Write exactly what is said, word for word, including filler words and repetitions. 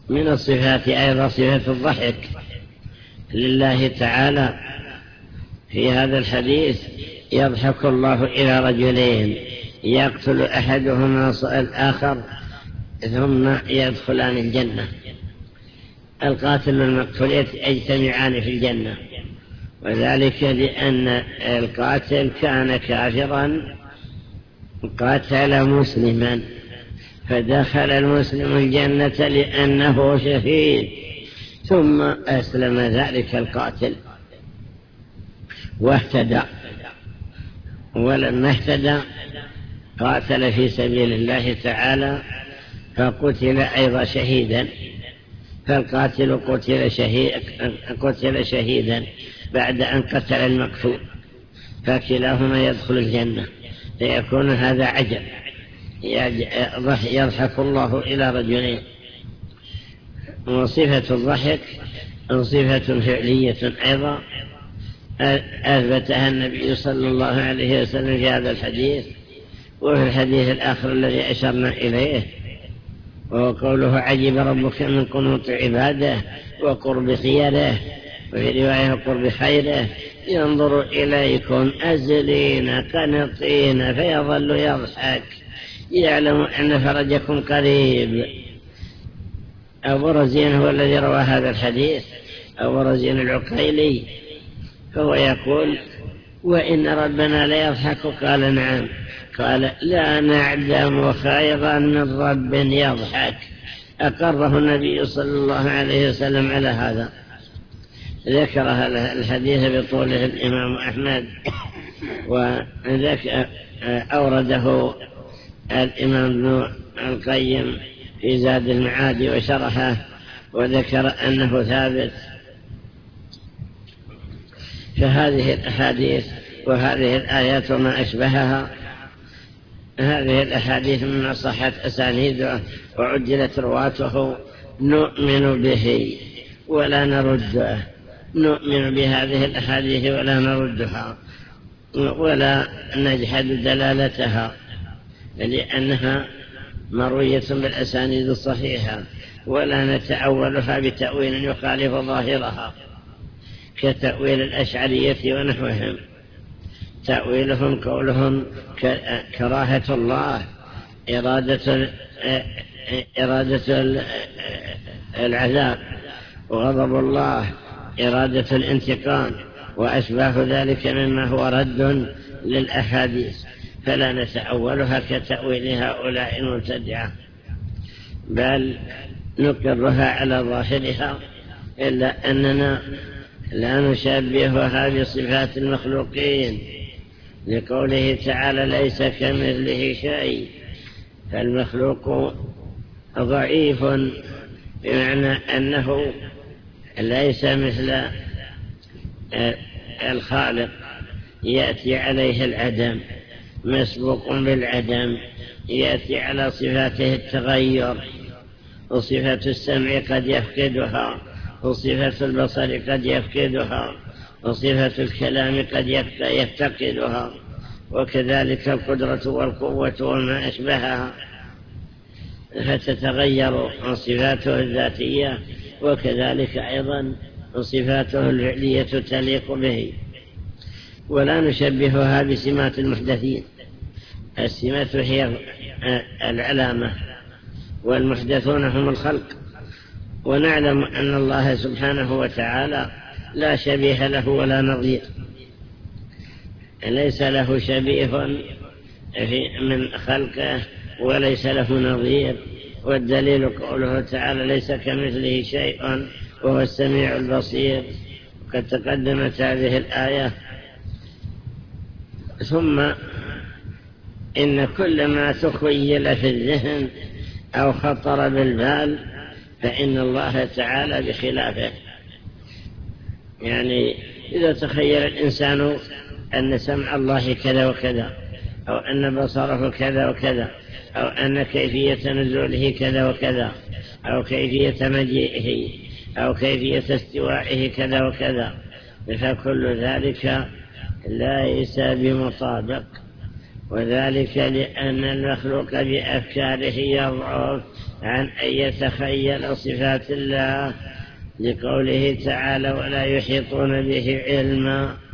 من الصفات أيضا صفة الضحك لله تعالى. في هذا الحديث يضحك الله إلى رجلين يقتل أحدهما الآخر ثم يدخلان الجنة. القاتل والمقتول يجتمعان في الجنة، وذلك لأن القاتل كان كافرا قاتل مسلما فدخل المسلم الجنة لأنه شهيد، ثم أسلم ذلك القاتل واهتدى، ولما اهتدى قاتل في سبيل الله تعالى فقتل أيضا شهيدا، فالقاتل قتل, شهيد قتل شهيدا بعد أن قتل المقتول، فكلاهما يدخل الجنة، فيكون هذا عجب. يضحك الله إلى رجلين. وصفة الضحك صفة فعلية أيضا أثبتها النبي صلى الله عليه وسلم في هذا الحديث وفي الحديث الآخر الذي أشرنا إليه، وهو قوله عجب ربك من قنوط عباده وقرب خيره، وفي رواية قرب خيره، ينظر إليكم أزلين قنطين فيظل يضحك يعلم أن فرجكم قريب. أبو رزين هو الذي روى هذا الحديث، أبو رزين العقيلي، فهو يقول وإن ربنا ليضحك؟ قال نعم. قال لا نعلم خيرا من رب يضحك. أقره النبي صلى الله عليه وسلم على هذا. ذكر الحديث بطوله الإمام أحمد، وذكر أورده الإمام ابن القيم في زاد المعاد وشرحه، وذكر أنه ثابت. فهذه الأحاديث وهذه الآيات وما أشبهها، هذه الأحاديث مما صحت أسانيده وعجلت رواته نؤمن به ولا نرده، نؤمن بهذه الأحاديث ولا نردها ولا نجحد دلالتها، لأنها مروية بالأسانيد الصحيحة، ولا نتأولها بتأويل يخالف ظاهرها كتأويل الأشعرية ونحوهم. تأويلهم قولهم كراهة الله، إرادة, إرادة العذاب، وغضب الله إرادة الانتقام، وأشباه ذلك مما هو رد للأحاديث، فلا نتأولها كتأويل هؤلاء المبتدعة، بل نقرها على ظاهرها، إلا أننا لا نشبهها بصفات المخلوقين، لقوله تعالى ليس كمثله شيء، فالمخلوق ضعيف بمعنى أنه ليس مثل الخالق، يأتي عليه العدم، مسبوق بالعدم، يأتي على صفاته التغير، وصفة السمع قد يفقدها، وصفة البصر قد يفقدها، وصفة الكلام قد يفتقدها، وكذلك القدرة والقوة وما أشبهها، فتتغير صفاته الذاتية، وكذلك أيضا صفاته الفعلية تليق به. ولا نشبهها بسمات المحدثين، السمات هي العلامة، والمحدثون هم الخلق، ونعلم أن الله سبحانه وتعالى لا شبيه له ولا نظير، ليس له شبيه من خلقه وليس له نظير، والدليل قوله تعالى ليس كمثله شيء وهو السميع البصير، وقد تقدمت هذه الآية. ثم إن كل ما تخيل في الذهن أو خطر بالبال فإن الله تعالى بخلافه. يعني إذا تخيل الإنسان أن سمع الله كذا وكذا، أو أن بصره كذا وكذا، أو أن كيفية نزوله كذا وكذا، أو كيفية مجيئه، أو كيفية استوائه كذا وكذا، فكل ذلك ليس بمطابق، وذلك لأن المخلوق بأفكاره يضعف عن أن يتخيل صفات الله لقوله تعالى ولا يحيطون به علما